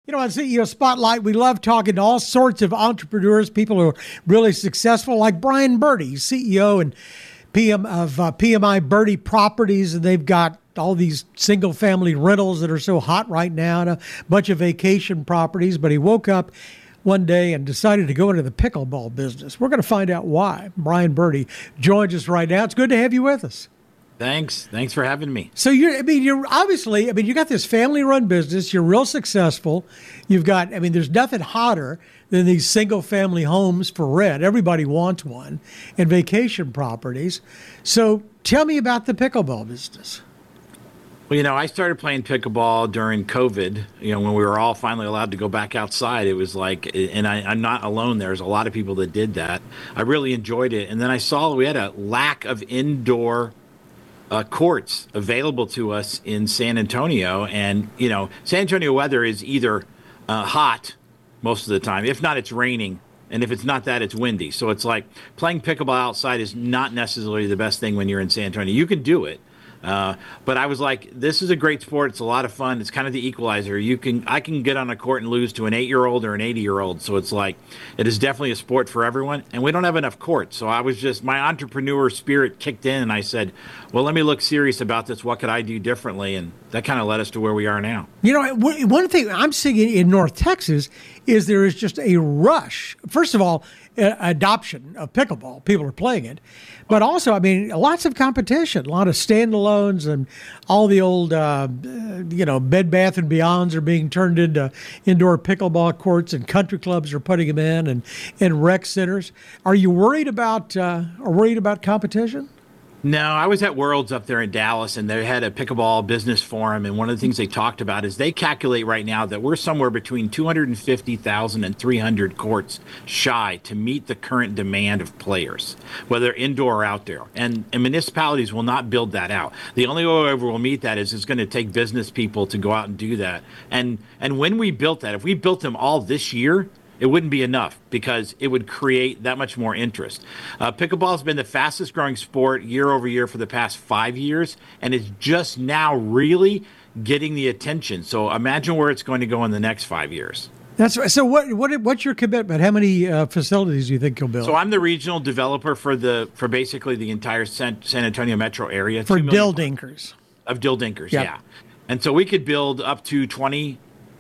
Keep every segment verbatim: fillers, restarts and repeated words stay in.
You know, on C E O Spotlight, we love talking to all sorts of entrepreneurs, people who are really successful, like Brian Birdie, C E O and P M of uh, P M I Birdie Properties, and they've got all these single-family rentals that are so hot right now, and a bunch of vacation properties. But he woke up one day and decided to go into the pickleball business. We're going to find out why. Brian Birdie joins us right now. It's good to have you with us. Thanks. Thanks for having me. So you're, I mean, you're obviously, I mean, you got this family-run business. You're real successful. You've got, I mean, there's nothing hotter than these single-family homes for rent. Everybody wants one, and vacation properties. So tell me about the pickleball business. Well, you know, I started playing pickleball during COVID, you know, when we were all finally allowed to go back outside. It was like, and I, I'm not alone. There's a lot of people that did that. I really enjoyed it. And then I saw we had a lack of indoor Uh, courts available to us in San Antonio. And, you know, San Antonio weather is either uh, hot most of the time. If not, it's raining. And if it's not that, it's windy. So it's like playing pickleball outside is not necessarily the best thing when you're in San Antonio. You can do it. Uh, but I was like, this is a great sport. It's a lot of fun. It's kind of the equalizer. You can, I can get on a court and lose to an eight-year-old or an eighty-year-old. So it's like, it is definitely a sport for everyone. And we don't have enough courts. So I was just, my entrepreneur spirit kicked in, and I said, well, let me look serious about this. What could I do differently? And that kind of led us to where we are now. You know, one thing I'm seeing in North Texas is there is just a rush. First of all, adoption of pickleball. People are playing it. But also, I mean, lots of competition, a lot of standalones, and all the old, uh, you know, Bed Bath and Beyonds are being turned into indoor pickleball courts, and country clubs are putting them in, and, and rec centers. Are you worried about, uh, are worried about competition? No, I was at Worlds up there in Dallas, and they had a pickleball business forum, and one of the things they talked about is they calculate right now that we're somewhere between two hundred fifty thousand and three hundred courts shy to meet the current demand of players, whether indoor or outdoor. And, and municipalities will not build that out. The only way we will meet that is it's going to take business people to go out and do that. And and when we built that, if we built them all this year, it wouldn't be enough because it would create that much more interest. Uh, pickleball has been the fastest growing sport year over year for the past five years, and it's just now really getting the attention. So imagine where it's going to go in the next five years. That's right. So what what what's your commitment? How many uh, facilities do you think you'll build? So I'm the regional developer for the for basically the entire San, San Antonio metro area. For Dill Dinkers. Of Dill Dinkers, yep. Yeah. And so we could build up to twenty,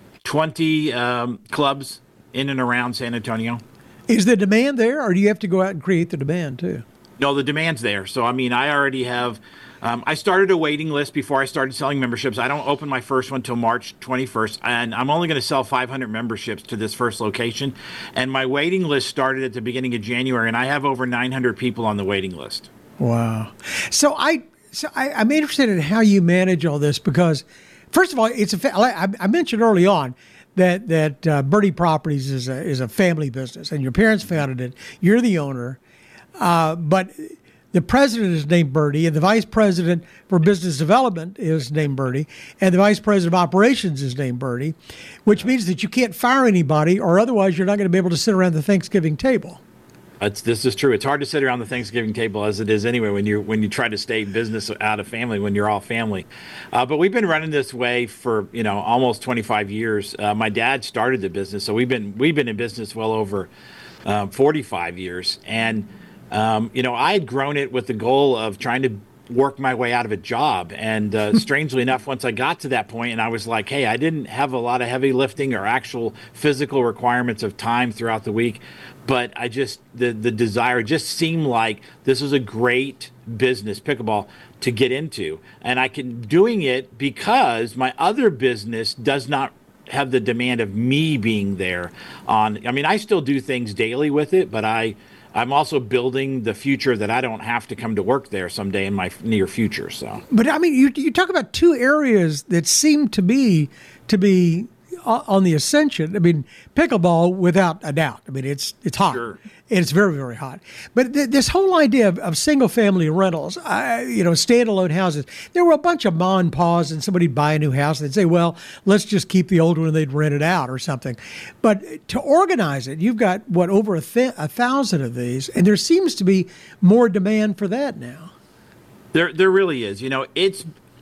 twenty um, clubs in and around San Antonio. Is the demand there, or do you have to go out and create the demand too? No, the demand's there. So, I mean, I already have, um, I started a waiting list before I started selling memberships. I don't open my first one till March twenty-first, and I'm only going to sell five hundred memberships to this first location. And my waiting list started at the beginning of January, and I have over nine hundred people on the waiting list. Wow. So I, so I, I'm interested in how you manage all this because, first of all, it's a, I, I mentioned early on, that that uh, Birdie Properties is a is a family business, and your parents founded it. You're the owner, uh, but the president is named Birdie, and the vice president for business development is named Birdie, and the vice president of operations is named Birdie, which means that you can't fire anybody, or otherwise you're not going to be able to sit around the Thanksgiving table. It's, this is true. It's hard to sit around the Thanksgiving table as it is anyway when you when you try to stay business out of family when you're all family. Uh, but we've been running this way for you know almost twenty-five years. Uh, my dad started the business, so we've been we've been in business well over um, forty-five years. And um, you know I had grown it with the goal of trying to work my way out of a job. And uh, strangely enough, once I got to that point and I was like, hey, I didn't have a lot of heavy lifting or actual physical requirements of time throughout the week. But I just, the, the desire just seemed like this was a great business, pickleball, to get into. And I can doing it because my other business does not have the demand of me being there on, I mean, I still do things daily with it, but I, I'm also building the future that I don't have to come to work there someday in my near future. So, but I mean, you you talk about two areas that seem to be to be on the ascension. I mean, pickleball, without a doubt. I mean, it's it's hot. Sure. It's very, very hot. But th- this whole idea of, of single-family rentals, uh, you know, standalone houses, there were a bunch of ma and pa's, and somebody'd buy a new house, and they'd say, well, let's just keep the old one, and they'd rent it out or something. But to organize it, you've got, what, over a, th- a thousand of these, and there seems to be more demand for that now. There, there really is. You know, it's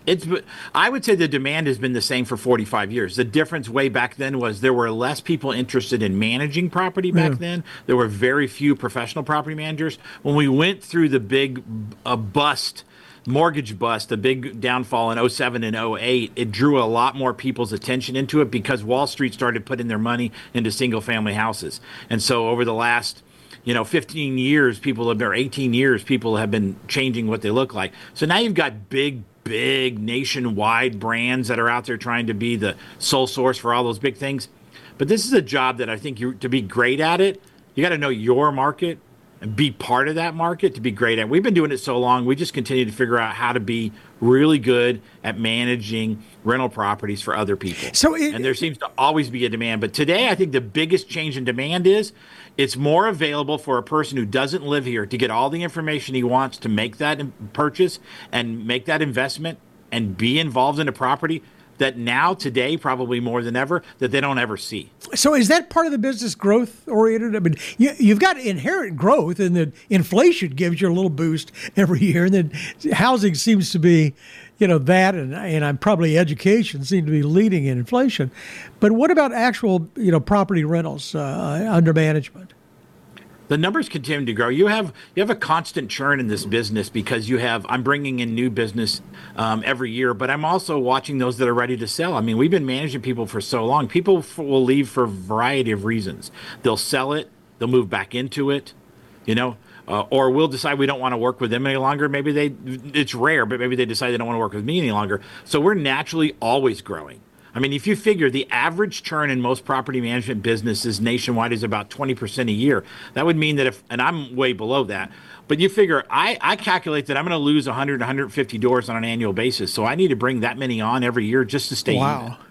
It's, I would say the demand has been the same for forty-five years. The difference way back then was there were less people interested in managing property back Yeah. then. There were very few professional property managers. When we went through the big uh, bust, mortgage bust, the big downfall in oh seven and oh eight, it drew a lot more people's attention into it because Wall Street started putting their money into single family houses. And so over the last you know, fifteen years, people have been, or eighteen years, people have been changing what they look like. So now you've got big, big nationwide brands that are out there trying to be the sole source for all those big things. But this is a job that I think you to be great at it, you got to know your market and be part of that market to be great at. We've been doing it so long, we just continue to figure out how to be really good at managing rental properties for other people. So it, and there seems to always be a demand. But today, I think the biggest change in demand is it's more available for a person who doesn't live here to get all the information he wants to make that purchase and make that investment and be involved in a property that now, today, probably more than ever, that they don't ever see. So is that part of the business growth oriented? I mean, you, you've got inherent growth, and then inflation gives you a little boost every year, and then housing seems to be, you know, that, and and I'm probably education seem to be leading in inflation. But what about actual, you know, property rentals uh, under management? The numbers continue to grow. You have you have a constant churn in this business because you have I'm bringing in new business um, every year, but I'm also watching those that are ready to sell. I mean, we've been managing people for so long. People f- will leave for a variety of reasons. They'll sell it, they'll move back into it, you know, uh, or we'll decide we don't want to work with them any longer. Maybe they it's rare, but maybe they decide they don't want to work with me any longer. So we're naturally always growing. I mean, if you figure the average churn in most property management businesses nationwide is about twenty percent a year, that would mean that if, and I'm way below that, but you figure I, I calculate that I'm going to lose one hundred, one hundred fifty doors on an annual basis. So I need to bring that many on every year just to stay Wow. even.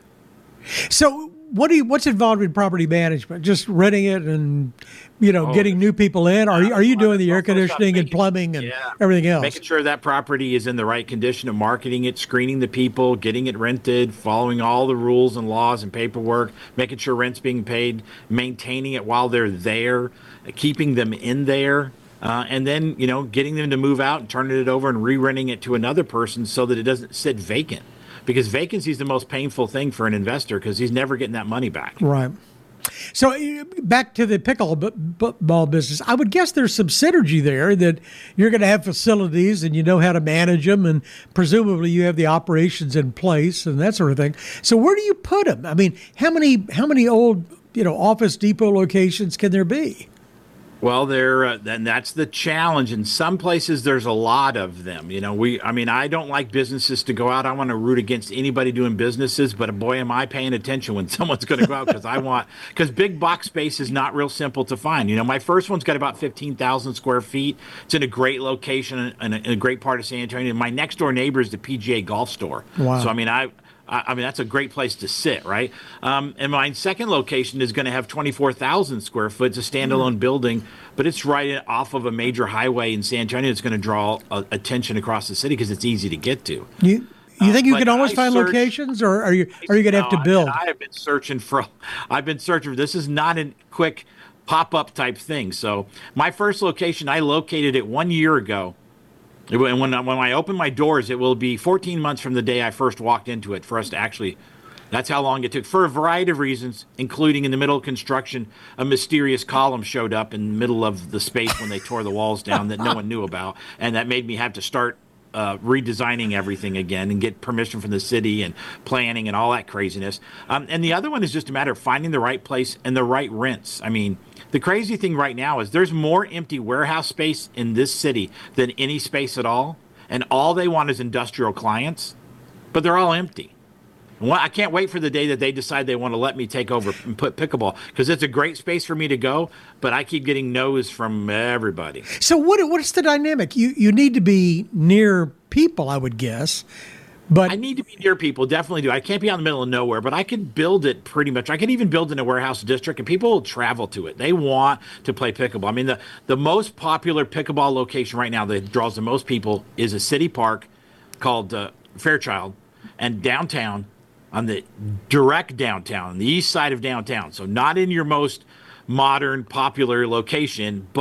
So what do you, what's involved in property management? Just renting it and, you know, Oh, getting new people in? Are you, are you doing the air Well, first off, conditioning and making- plumbing and yeah. everything else? Making sure that property is in the right condition of marketing it, screening the people, getting it rented, following all the rules and laws and paperwork, making sure rent's being paid, maintaining it while they're there, keeping them in there, uh, and then, you know, getting them to move out and turning it over and re-renting it to another person so that it doesn't sit vacant. Because vacancy is the most painful thing for an investor because he's never getting that money back. Right. So uh, back to the pickleball business, I would guess there's some synergy there that you're going to have facilities and you know how to manage them, and presumably you have the operations in place and that sort of thing. So where do you put them? I mean, how many how many old you know Office Depot locations can there be? Well, there, uh, and that's the challenge. In some places, there's a lot of them. You know, we, I mean, I don't like businesses to go out. I want to root against anybody doing businesses, but boy, am I paying attention when someone's going to go out because I want, because big box space is not real simple to find. You know, my first one's got about fifteen thousand square feet. It's in a great location in a, in a great part of San Antonio. My next door neighbor is the P G A Golf Store. Wow. So, I mean, I, I mean, that's a great place to sit, right? Um, and my second location is going to have twenty-four thousand square foot. It's a standalone mm. building, but it's right off of a major highway in San Antonio. It's going to draw uh, attention across the city because it's easy to get to. You you think you uh, can always I find search, locations, or are you are you going to no, have to build? I, I have been searching for. I've been searching for. This is not a quick pop-up type thing. So my first location, I located it one year ago. And when, when I open my doors, it will be fourteen months from the day I first walked into it for us to actually, that's how long it took for a variety of reasons, including in the middle of construction, a mysterious column showed up in the middle of the space when they tore the walls down that no one knew about. And that made me have to start uh, redesigning everything again and get permission from the city and planning and all that craziness. Um, and the other one is just a matter of finding the right place and the right rents. I mean, the crazy thing right now is there's more empty warehouse space in this city than any space at all. And all they want is industrial clients, but they're all empty. Well, I can't wait for the day that they decide they want to let me take over and put pickleball, because it's a great space for me to go, but I keep getting no's from everybody. So what what's the dynamic? You you need to be near people, I would guess. But I need to be near people, definitely do. I can't be out in the middle of nowhere, but I could build it pretty much. I could even build in a warehouse district, and people will travel to it. They want to play pickleball. I mean, the, the most popular pickleball location right now that draws the most people is a city park called uh, Fairchild, and downtown, on the direct downtown, on the east side of downtown. So not in your most modern, popular location, but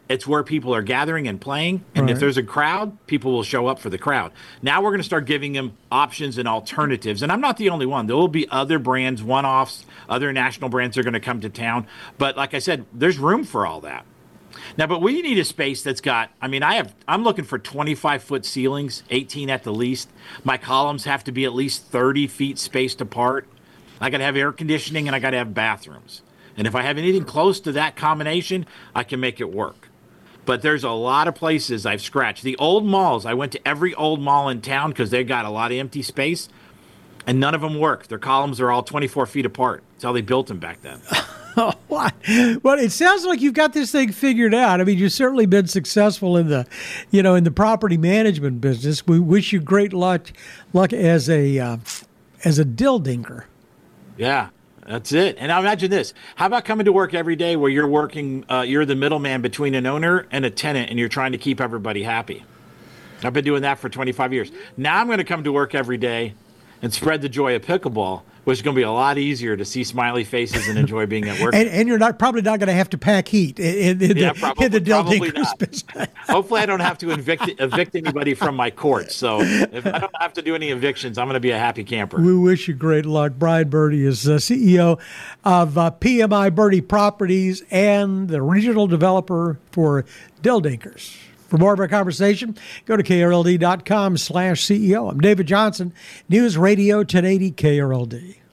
It's where people are gathering and playing. And Right. if there's a crowd, people will show up for the crowd. Now we're going to start giving them options and alternatives. And I'm not the only one. There will be other brands, one-offs, other national brands are going to come to town. But like I said, there's room for all that. Now, but we need a space that's got, I mean, I have, I'm looking for twenty-five foot ceilings, eighteen at the least. My columns have to be at least thirty feet spaced apart. I got to have air conditioning and I got to have bathrooms. And if I have anything close to that combination, I can make it work. But there's a lot of places I've scratched. The old malls, I went to every old mall in town because they got a lot of empty space, and none of them work. Their columns are all twenty-four feet apart. That's how they built them back then. What? Well, it sounds like you've got this thing figured out. I mean, you've certainly been successful in the, you know, in the property management business. We wish you great luck, luck as a uh, as a dill dinker. Yeah, that's it. And now imagine this. How about coming to work every day where you're working, uh, you're the middleman between an owner and a tenant, and you're trying to keep everybody happy? I've been doing that for twenty-five years. Now I'm going to come to work every day and spread the joy of pickleball, which is going to be a lot easier to see smiley faces and enjoy being at work. And, and you're not probably not going to have to pack heat in, in, Yeah, the, probably- in the dill probably dinkers not. business. Hopefully I don't have to evict, evict anybody from my court. So if I don't have to do any evictions, I'm going to be a happy camper. We wish you great luck. Brian Birdie is uh, C E O of uh, P M I Birdie Properties and the regional developer for Dill Dinkers. For more of our conversation, go to K R L D dot com slash C E O. I'm David Johnson, News Radio ten eighty K R L D.